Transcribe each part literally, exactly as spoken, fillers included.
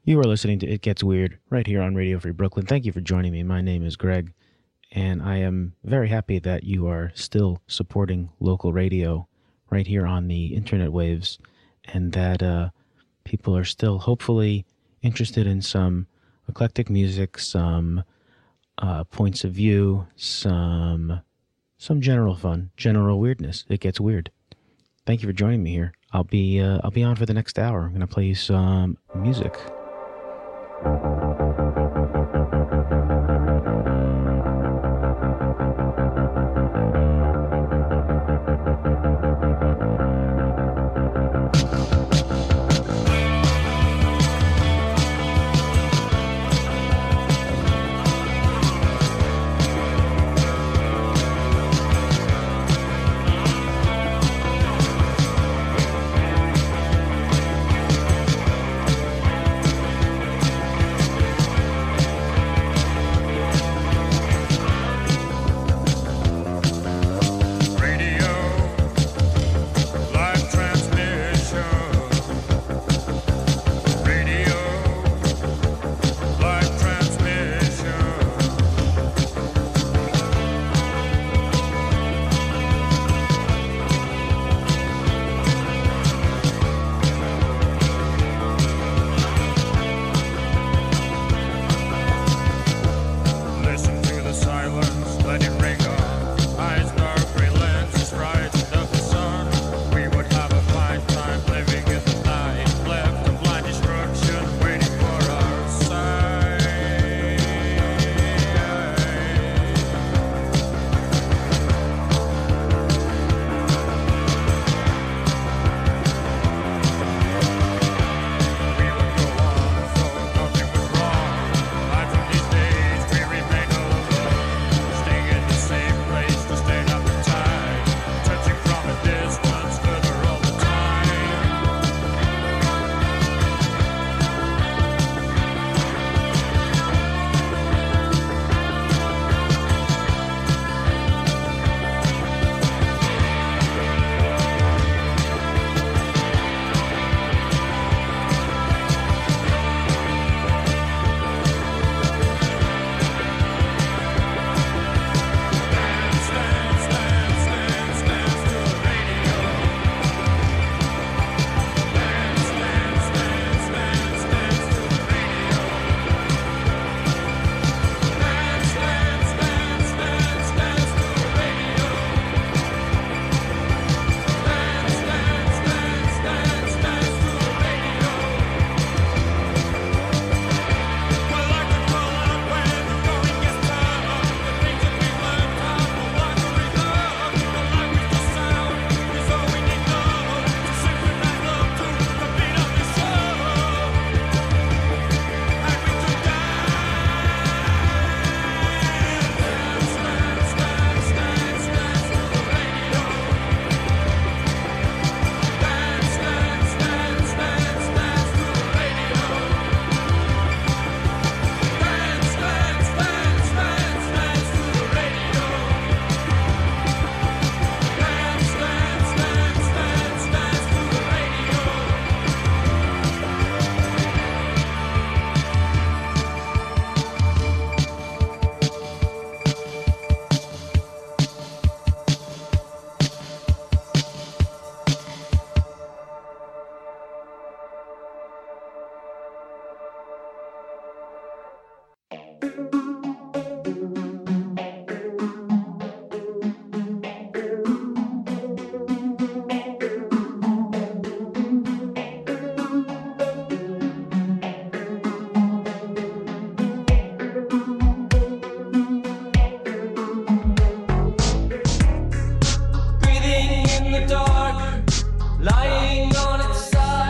You are listening to It Gets Weird right here on Radio Free Brooklyn. Thank you for joining me. My name is Greg, and I am very happy that you are still supporting local radio right here on the internet waves, and that uh, people are still hopefully interested in some eclectic music, some uh, points of view, some some general fun, general weirdness. It gets weird. Thank you for joining me here. I'll be uh, I'll be on for the next hour. I'm going to play you some music.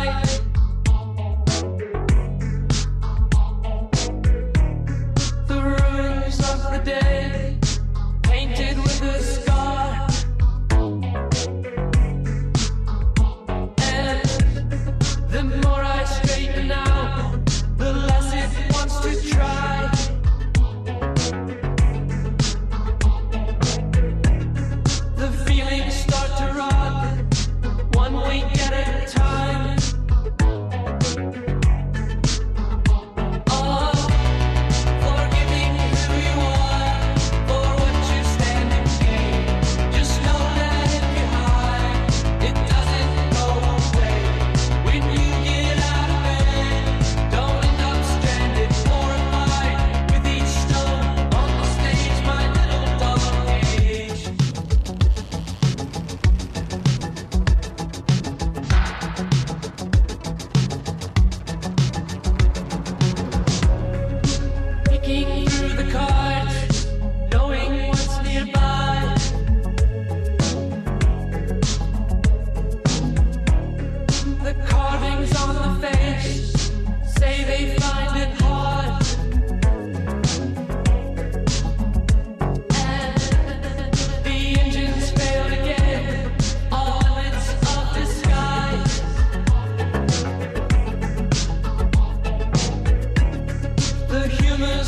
The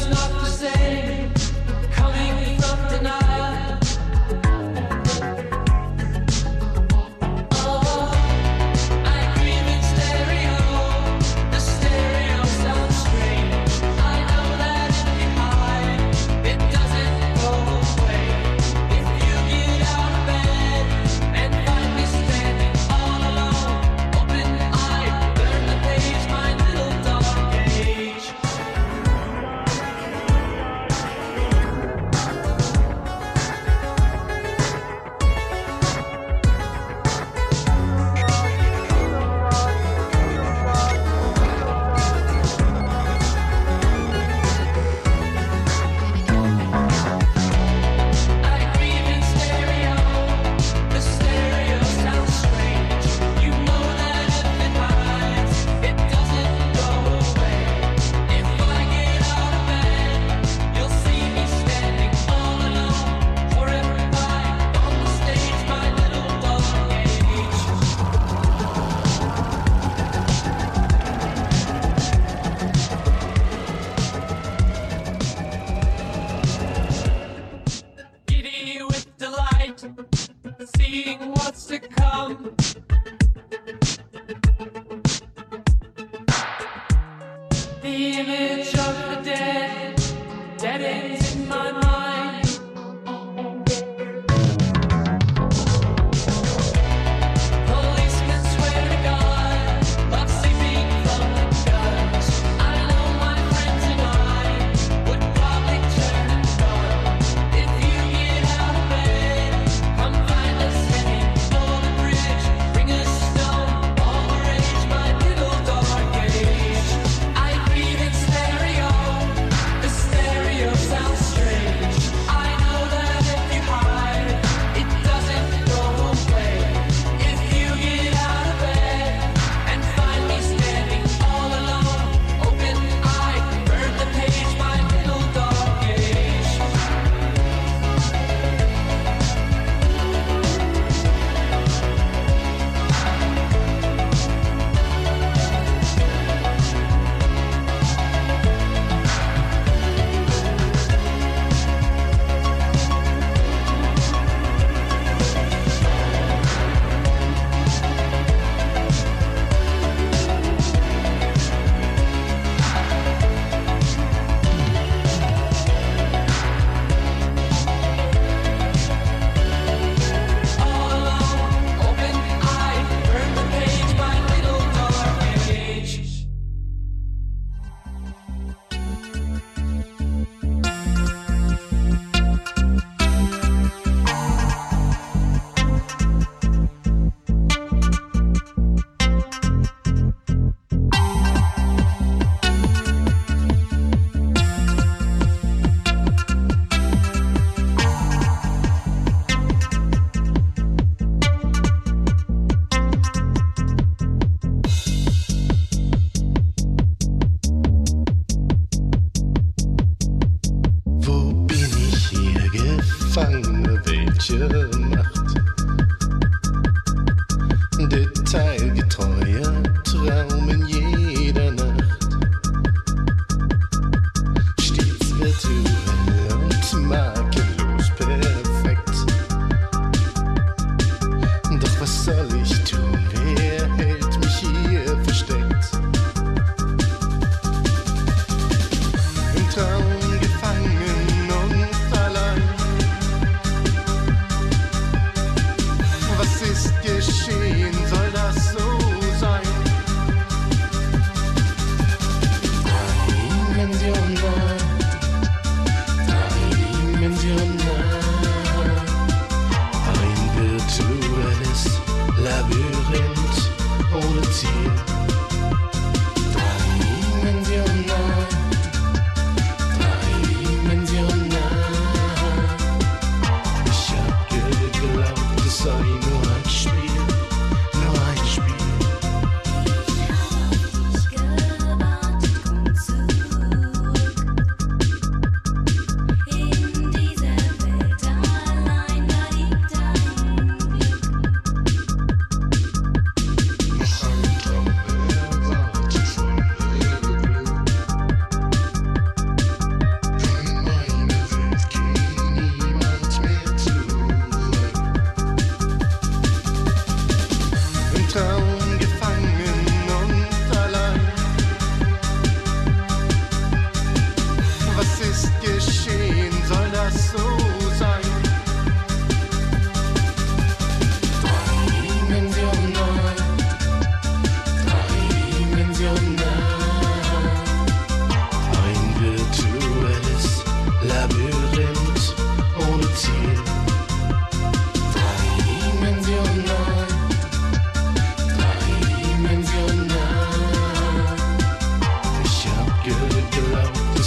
Sounds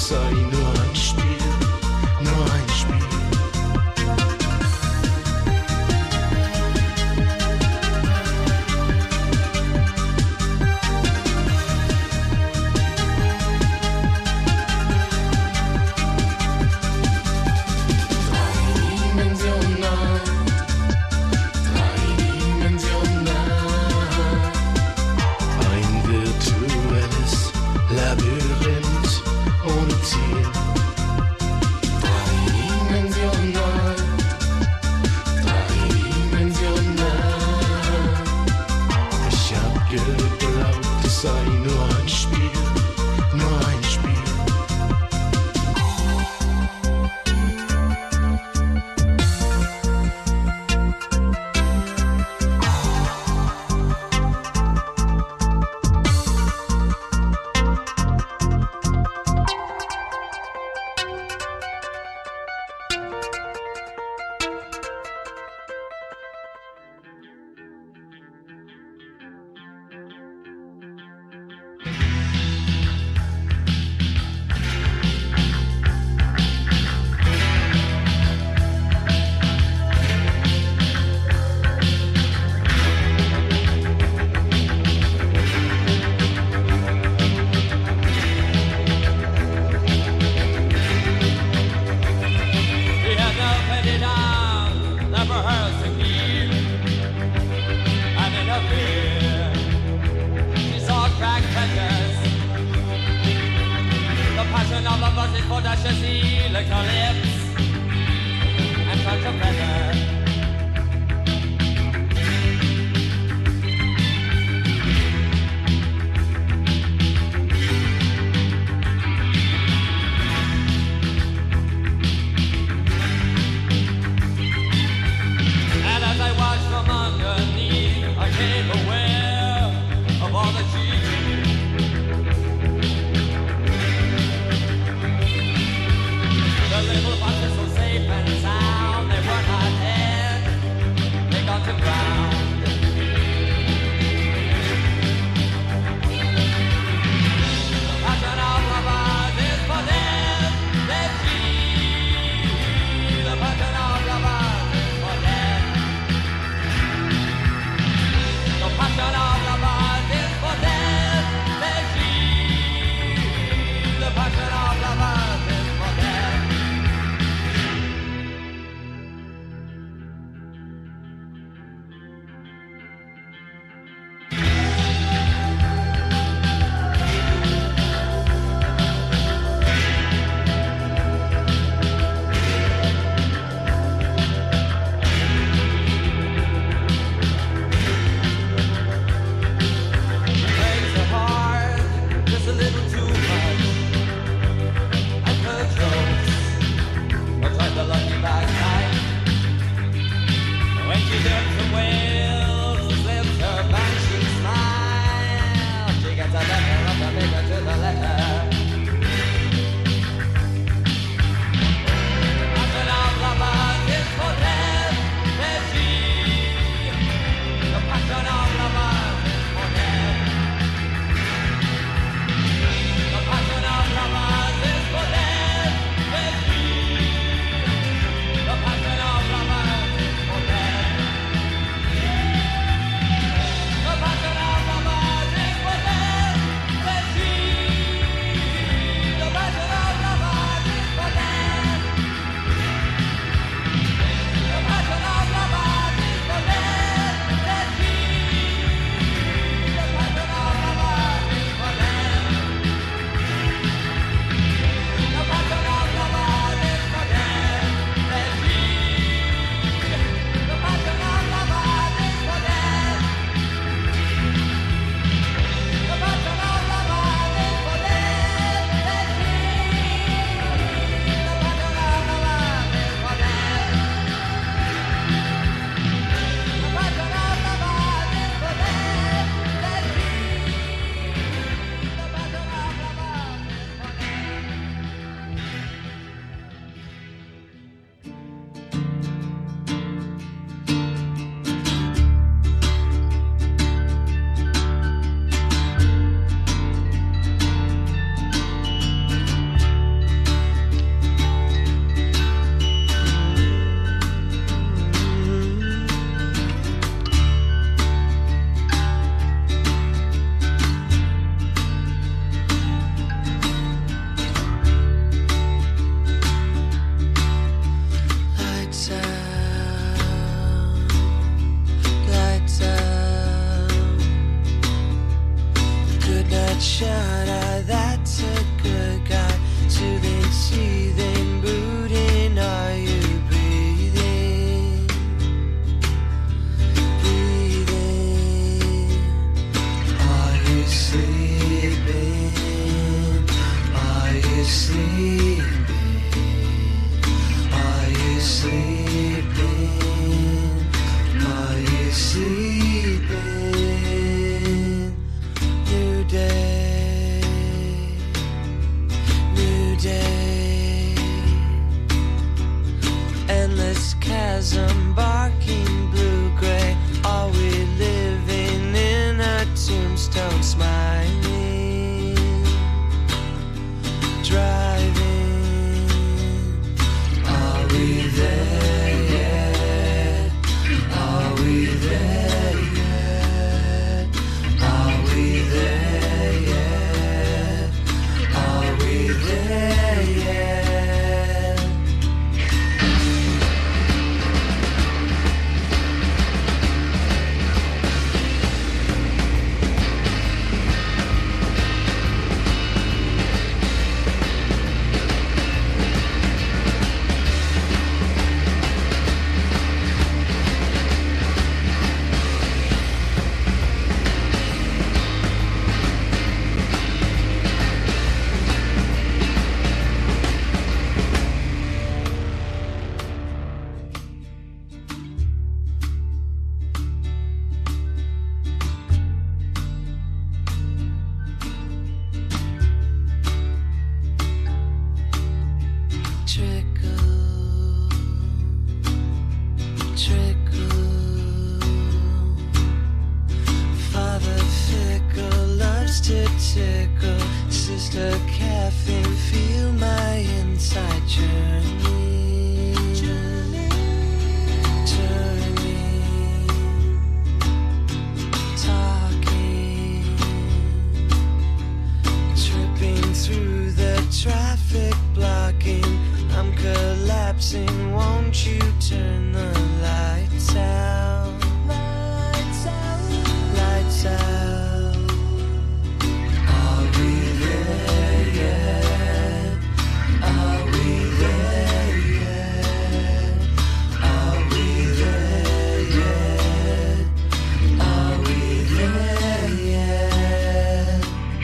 sei nur ein Spiel, nur ein Spiel. The little boxes so safe and sound, they were not there. sleeping? Are you sleeping? Are you sleeping? New day, new day. Endless chasm, barking blue-gray. Are we living in a tombstone, smiling, driving? Are we there yet? Are we there yet? Are we there yet? Are we there yet? Trickle, trickle. Father fickle loves to tickle. Sister caffeine, feel my inside journey, journey, turning, talking, tripping through the traffic blocking. I'm collapsing, won't you turn the lights out? Lights out, lights out. Are we there yet? Are we there yet? Are we there yet? Are we there yet?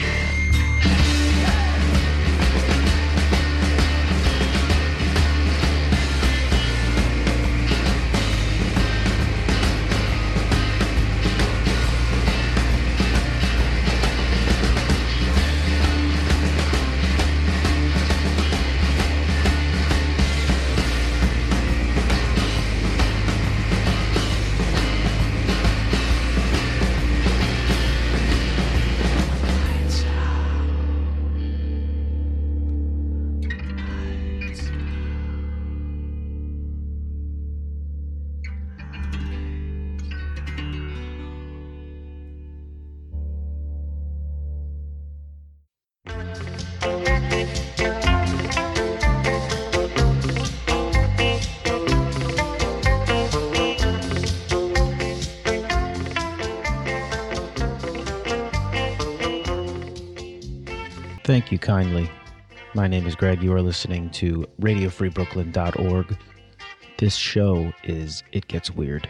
Thank you kindly. My name is Greg. You are listening to radio free brooklyn dot org. This show is It Gets Weird.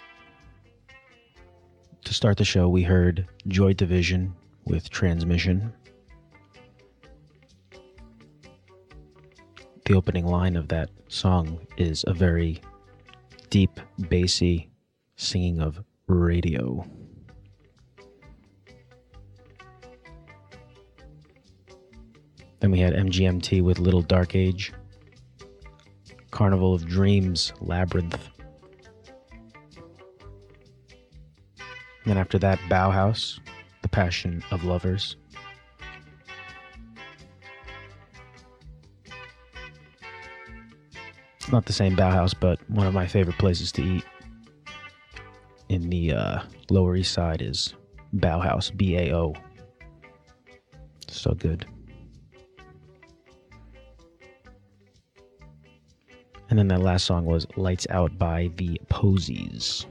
To start the show, we heard Joy Division with Transmission. The opening line of that song is a very deep, bassy singing of radio. Then we had M G M T with Little Dark Age, Carnival of Dreams, Labyrinth. And then after that, Bauhaus, The Passion of Lovers. It's not the same Bauhaus, but one of my favorite places to eat in the uh, Lower East Side is Bauhaus, B A O. So good. And then that last song was Lights Out by the Posies.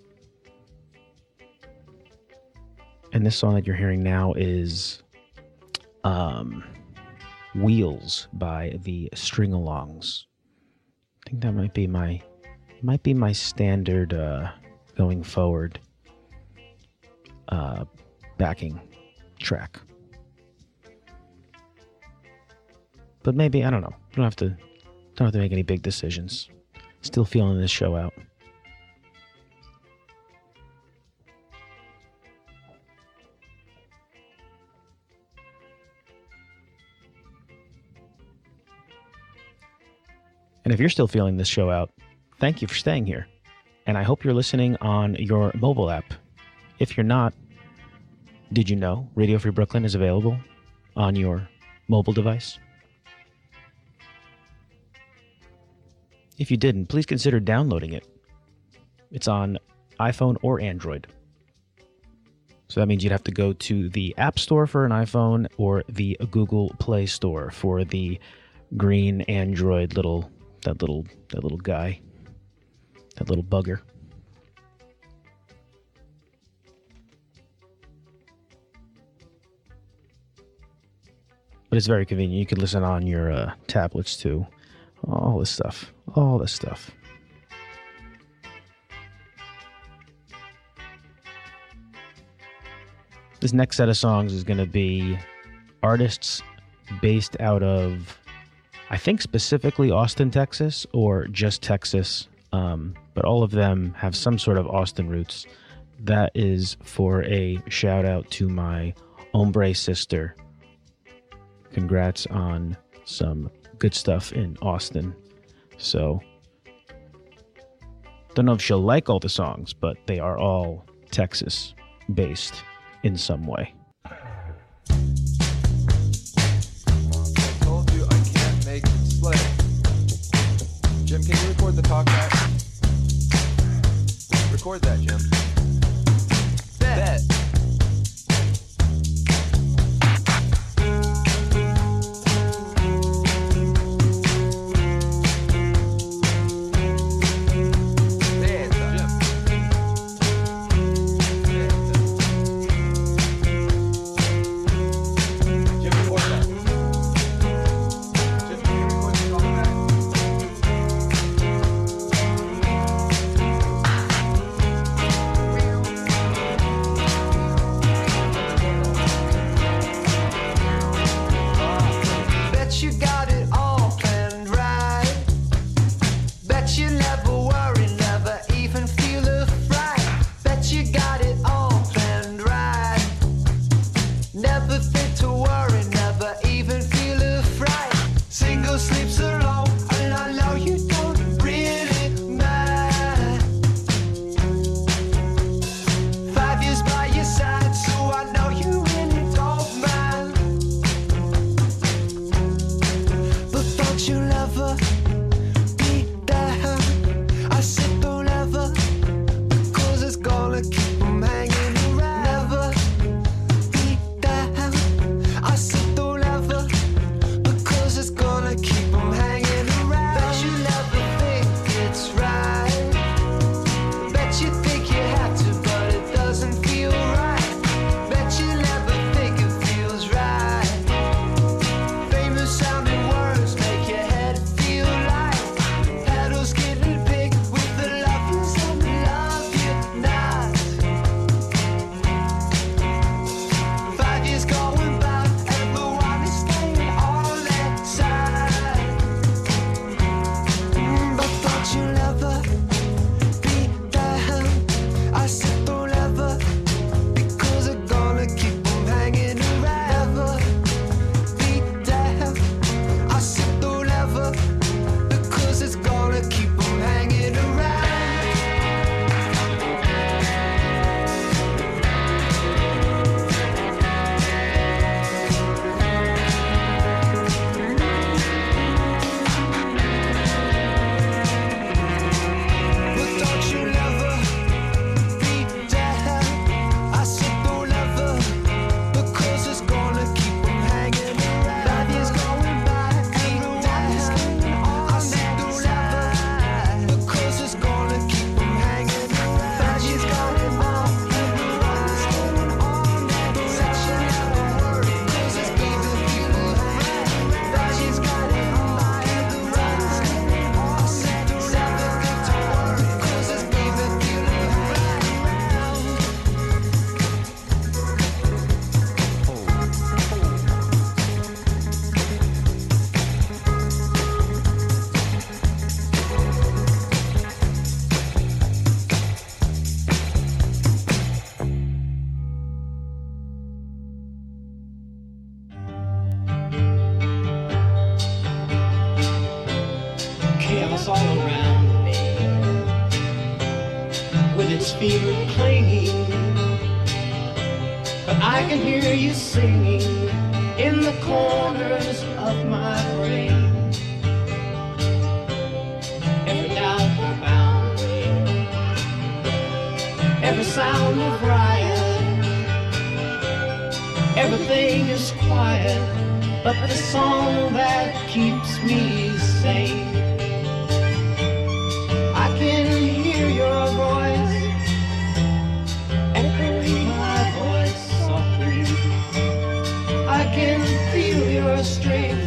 And this song that you're hearing now is um, Wheels by the String-Alongs. I think that might be my might be my standard uh, going forward uh, backing track. But maybe, I don't know. Don't have to, don't have to make any big decisions. Still feeling this show out. And if you're still feeling this show out, thank you for staying here. And I hope you're listening on your mobile app. If you're not, did you know Radio Free Brooklyn is available on your mobile device? If you didn't, please consider downloading it. It's on iPhone or Android. So that means you'd have to go to the App Store for an iPhone or the Google Play Store for the green Android little that little that little guy. That little bugger. But it's very convenient. You can listen on your uh, tablets too. All this stuff. All this stuff. This next set of songs is going to be artists based out of, I think specifically Austin, Texas, or just Texas. Um, but all of them have some sort of Austin roots. That is for a shout out to my hombre sister. Congrats on some good stuff in Austin. So, don't know if she'll like all the songs, but they are all Texas based in some way. Told you I can't make it slay. Jim, can you record the talk back? Record that, Jim. Bet. Feel this fear clinging, but I can hear you singing in the corners of my brain. Every doubt of boundary, every sound of riot, everything is quiet, but the song that keeps me sane. I can hear your voice echoing my voice softly. I can feel your strength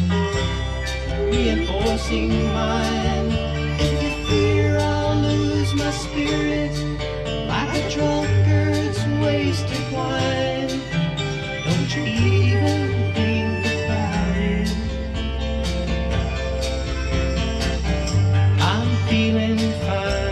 reinforcing mine. If you fear I'll lose my spirit like a drunkard's wasted wine, don't you even think about it. I'm feeling fine.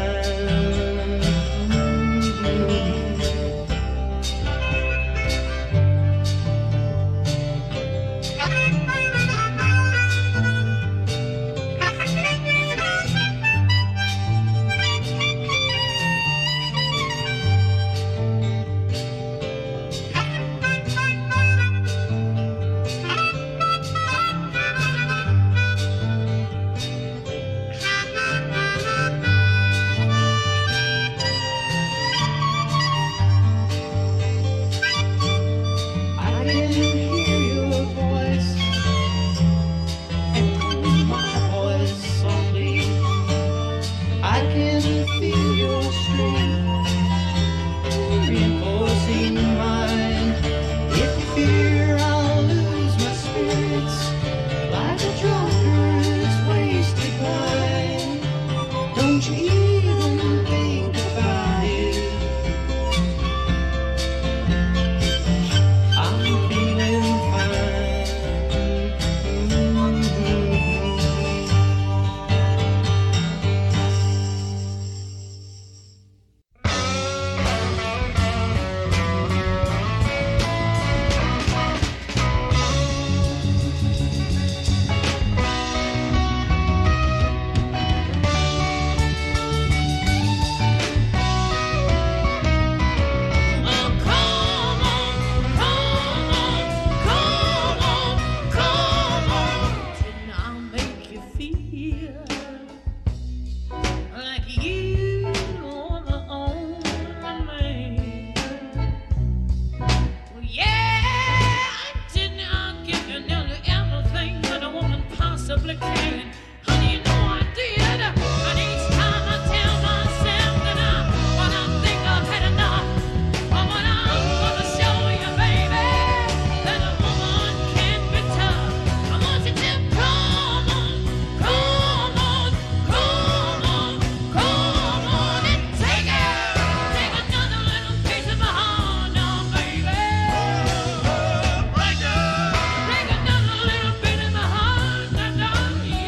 Yeah.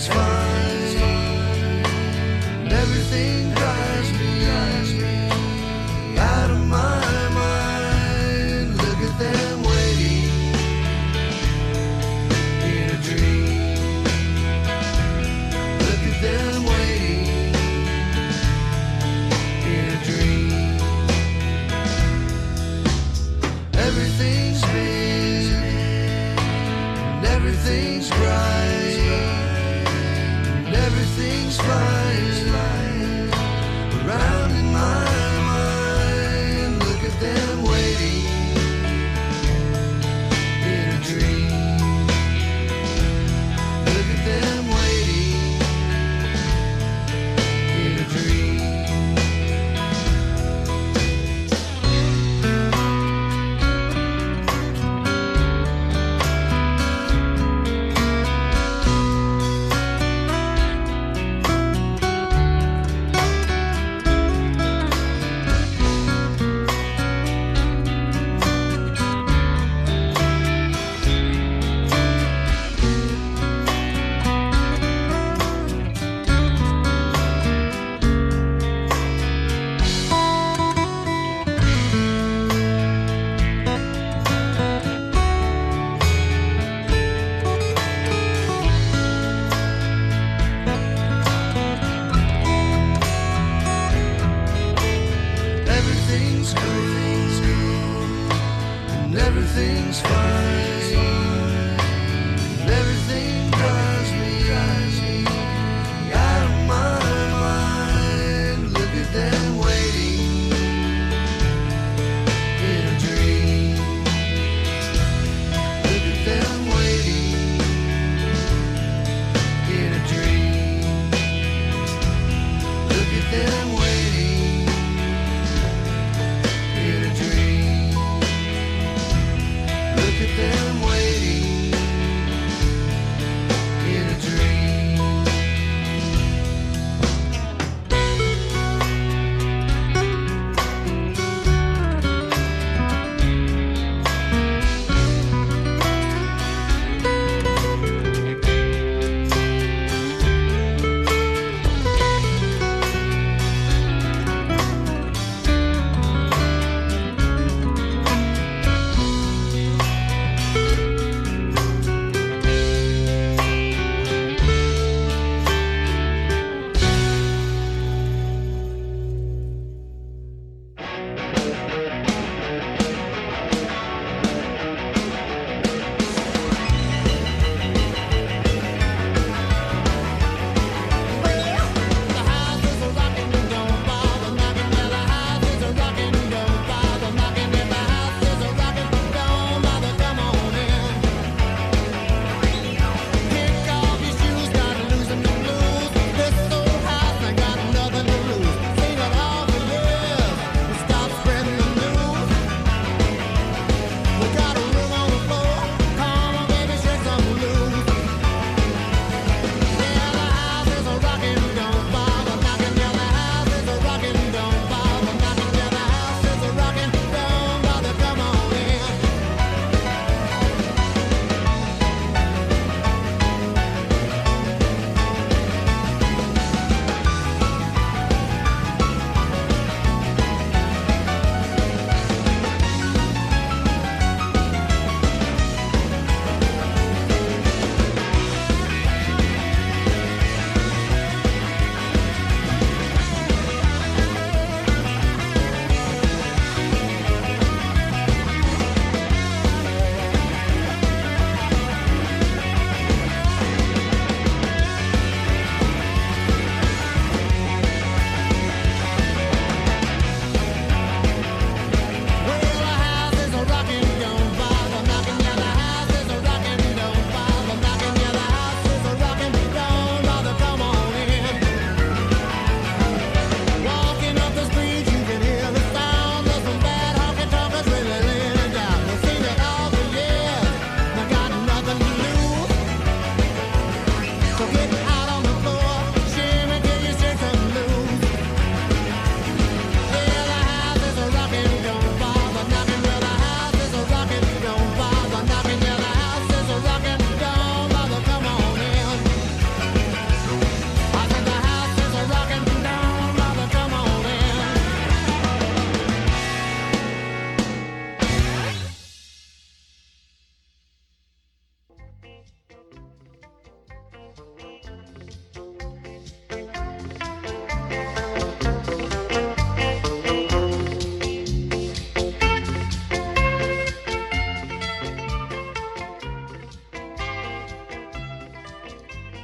everything's fine. And everything drives me out of my mind. Look at them waiting in a dream. Look at them waiting in a dream. Everything's big and everything's bright and everything's fine around in my mind. Look at them waiting in a dream. Look at them waiting in a dream. Everything's cool and everything's fine. And everything drives me out of my mind. Look at them waiting in a dream. Look at them waiting in a dream. Look at them waiting in a dream. Look at them waiting.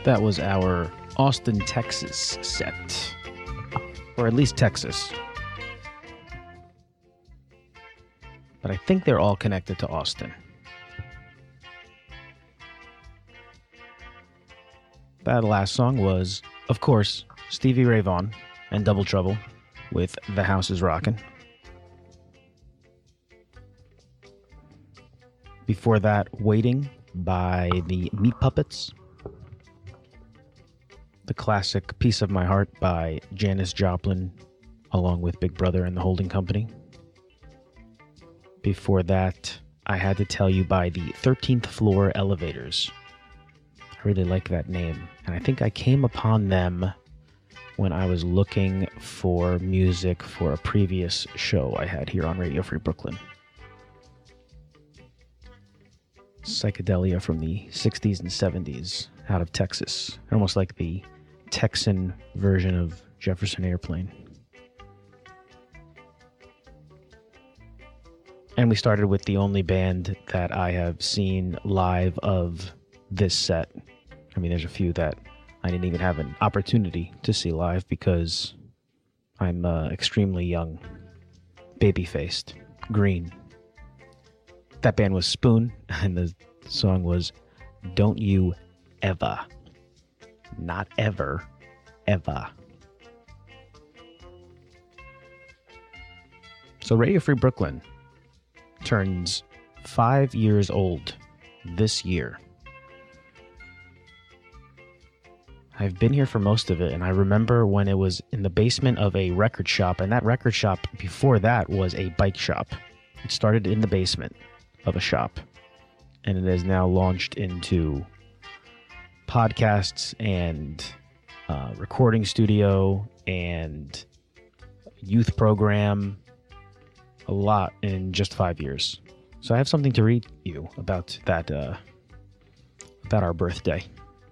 That was our Austin, Texas set. Or at least Texas. But I think they're all connected to Austin. That last song was, of course, Stevie Ray Vaughan and Double Trouble with The House Is Rockin'. Before that, Waiting by the Meat Puppets. The classic Piece of My Heart by Janis Joplin, along with Big Brother and the Holding Company. Before that, I Had to Tell You by the thirteenth Floor Elevators. I really like that name, and I think I came upon them when I was looking for music for a previous show I had here on Radio Free Brooklyn. Psychedelia from the sixties and seventies out of Texas. Almost like the Texan version of Jefferson Airplane. And we started with the only band that I have seen live of this set. I mean, there's a few that I didn't even have an opportunity to see live because I'm uh, extremely young, baby-faced, green. That band was Spoon, and the song was Don't You Ever. Not ever, ever. So Radio Free Brooklyn turns five years old this year. I've been here for most of it, and I remember when it was in the basement of a record shop, and that record shop before that was a bike shop. It started in the basement of a shop, and it has now launched into podcasts and uh, recording studio and youth program, a lot in just five years. So I have something to read you about that, uh, about our birthday.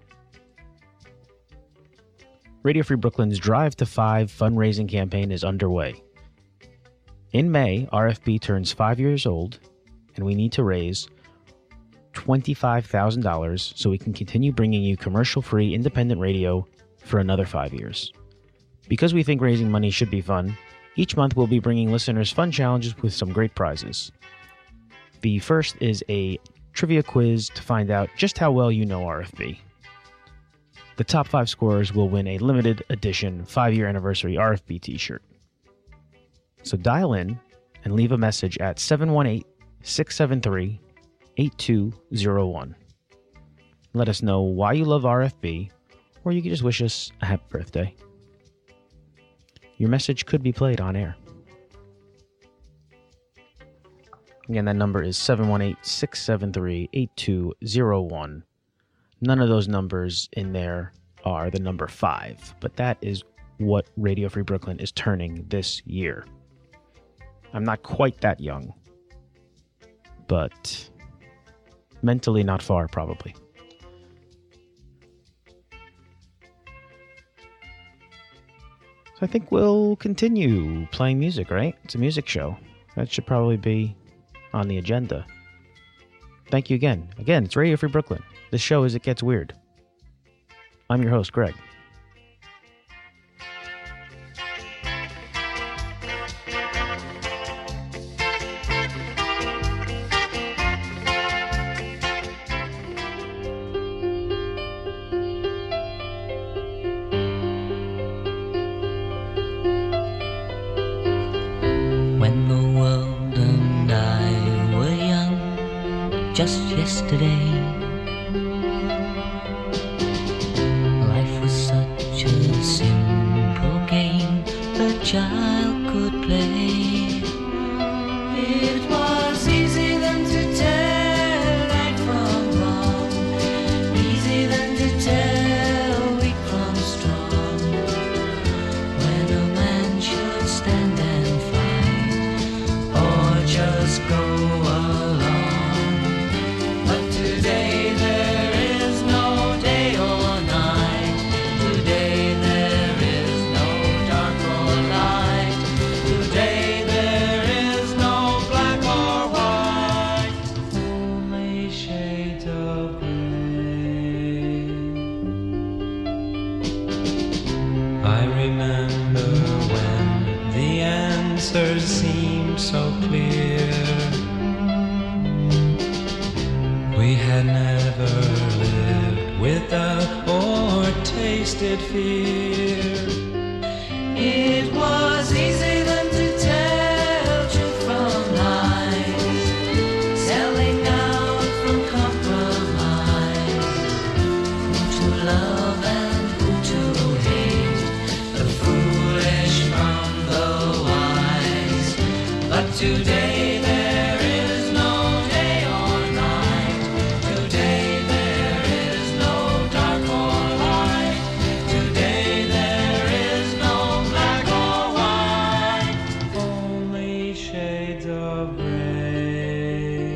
Radio Free Brooklyn's Drive to Five fundraising campaign is underway. In May, R F B turns five years old, and we need to raise twenty-five thousand dollars so we can continue bringing you commercial-free independent radio for another five years. Because we think raising money should be fun, each month we'll be bringing listeners fun challenges with some great prizes. The first is a trivia quiz to find out just how well you know R F B. The top five scorers will win a limited edition five-year anniversary R F B t-shirt. So dial in and leave a message at seven one eight, six seven three, eight two zero one. Let us know why you love R F B, or you can just wish us a happy birthday. Your message could be played on air. Again, that number is seven one eight, six seven three, eight two zero one. None of those numbers in there are the number five, but that is what Radio Free Brooklyn is turning this year. I'm not quite that young, but mentally not far, probably. So I think we'll continue playing music, right? It's a music show. That should probably be on the agenda. Thank you again. Again, it's Radio Free Brooklyn. This show is It Gets Weird. I'm your host, Greg. When the world and I were young, just yesterday, life was such a simple game a child could play. It was easy then to tell right from wrong, easy then to tell weak from strong. When a man should stand and fight, or just go along. But today there is no day or night. Today there is no dark or light. seemed so clear. We had never lived without or tasted fear. It was easy then to tell truth from lies, selling out from compromise, who to love and who to hate, the foolish from the wise. But today there is no day or night, today there is no dark or light, today there is no black or white, only shades of gray.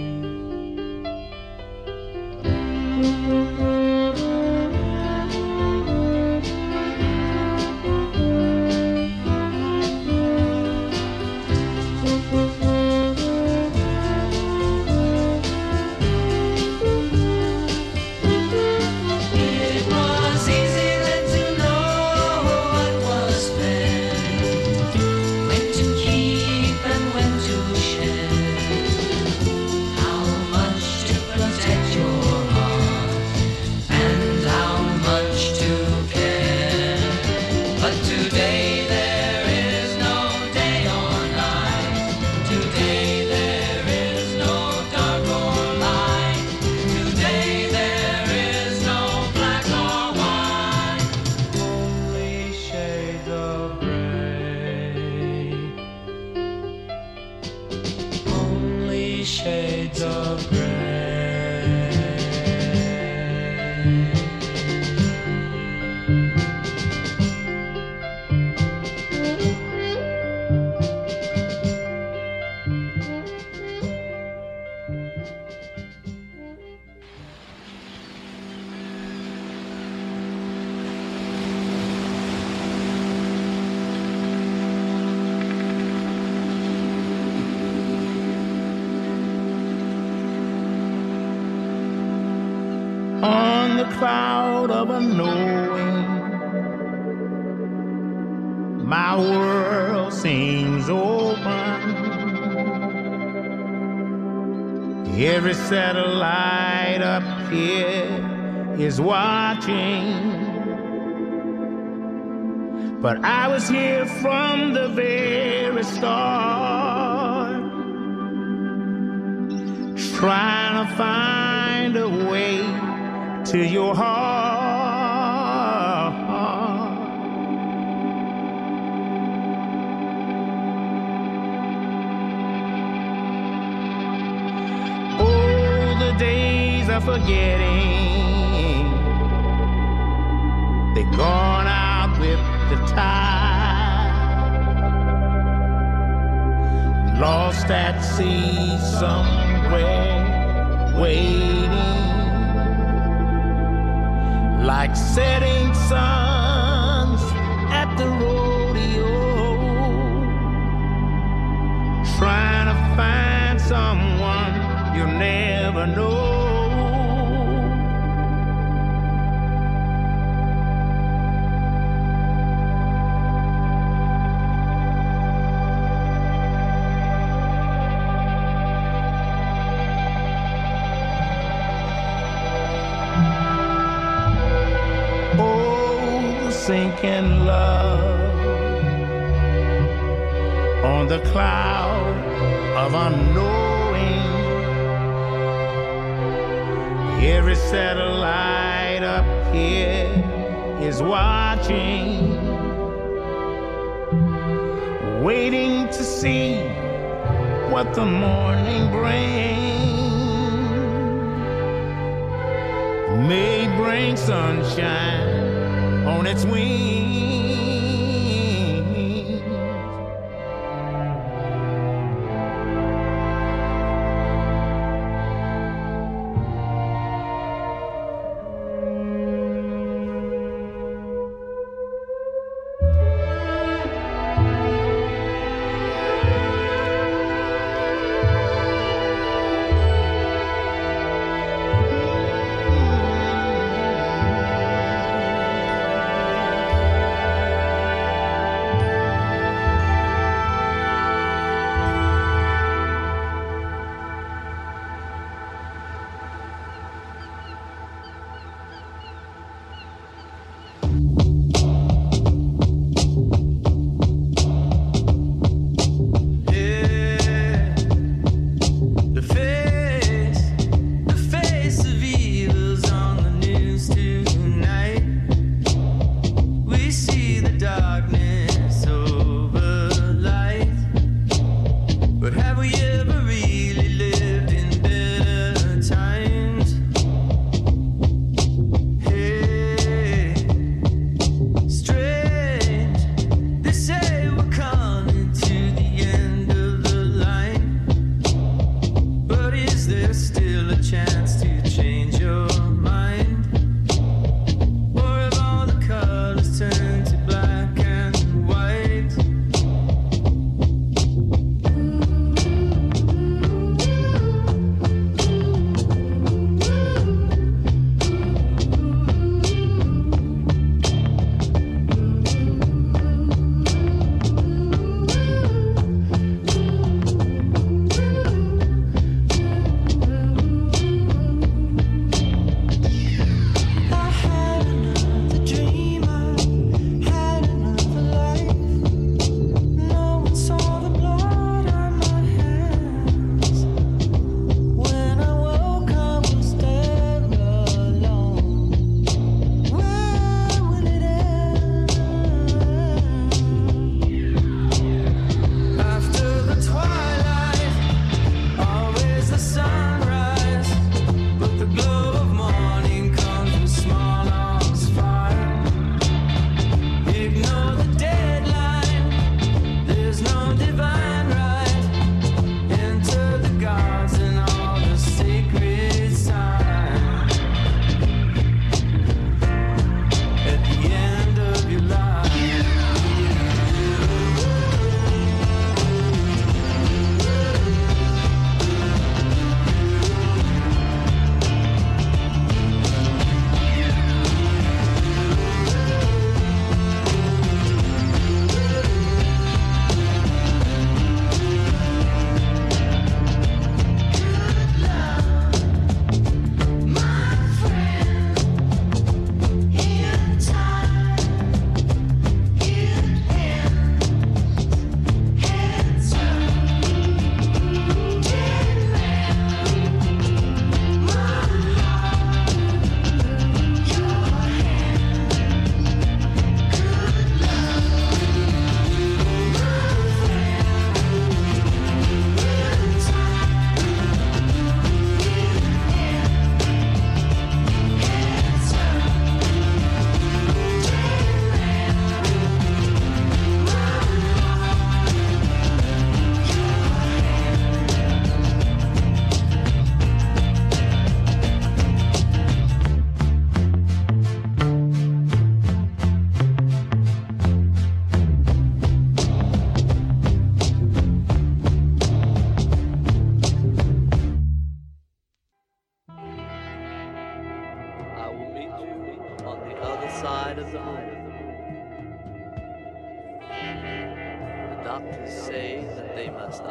It was easy then to know what was fair, when to keep and when to share, how much to protect your heart and how much to care. But today there is no day or night, today there is no dark or light, today there is no black or white, only shades of gray, only shades of gray. On the cloud of unknowing, my world seems open. Every satellite up here is watching, but I was here from the very start, trying to find a way to your heart. Oh, the days of forgetting, they're gone out with the tide, lost at sea somewhere, waiting like setting suns at the rodeo, trying to find someone you'll never know. Sinking love on the cloud of unknowing. Every satellite up here is watching, waiting to see what the morning brings. May bring sunshine on its wings.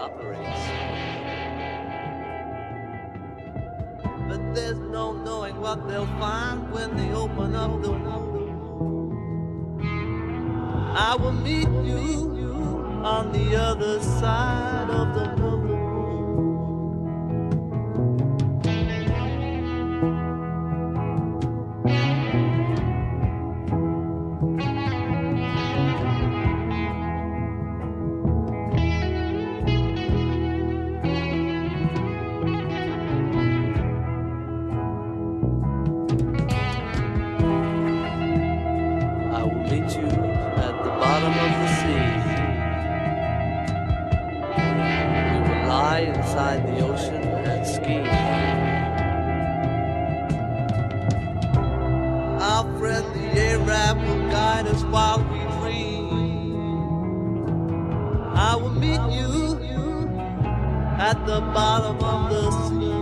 operates. But there's no knowing what they'll find when they open up the womb. I will meet you on the other side of the moon. Inside the ocean and ski. Our friend the Arab will guide us while we dream. I will meet you at the bottom of the sea.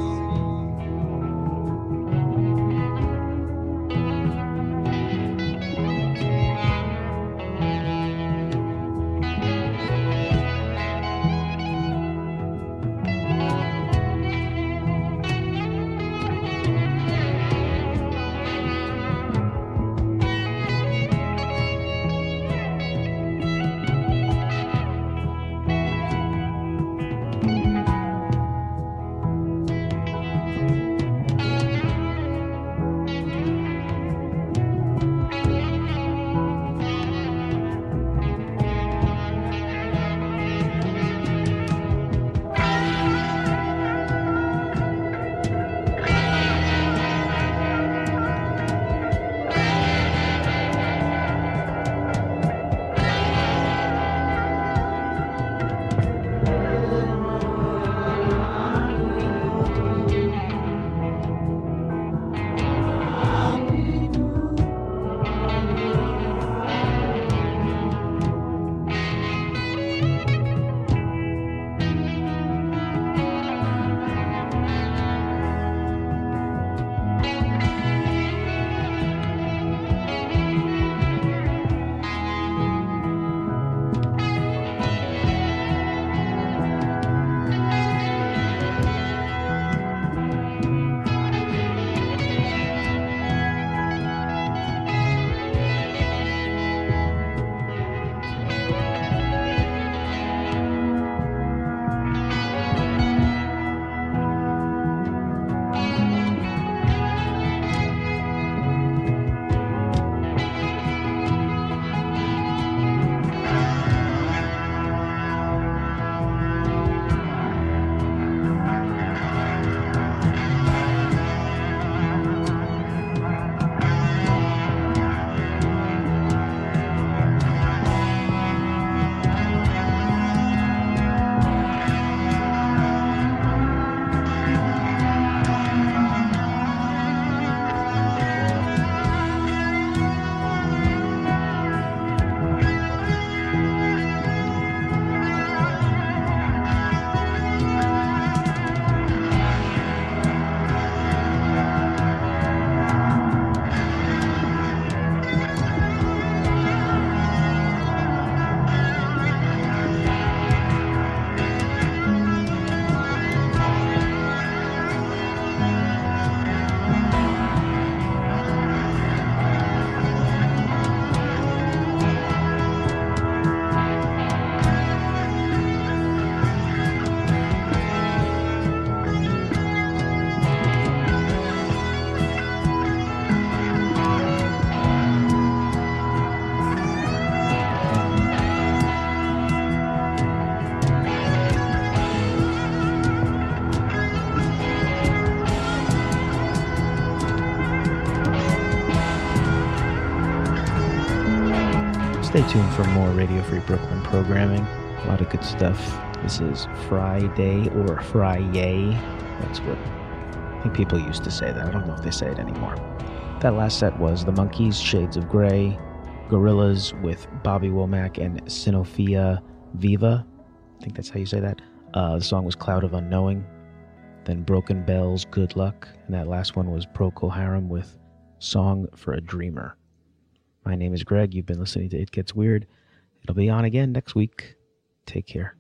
Stay tuned for more Radio Free Brooklyn programming. A lot of good stuff. This is Friday or Friday. That's what I think people used to say that. I don't know if they say it anymore. That last set was The Monkees, Shades of Grey, Gorillaz with Bobby Womack and Sinofia Viva. I think that's how you say that. Uh, the song was Cloud of Unknowing. Then Broken Bells, Good Luck. And that last one was Procol Harum with Song for a Dreamer. My name is Greg. You've been listening to It Gets Weird. It'll be on again next week. Take care.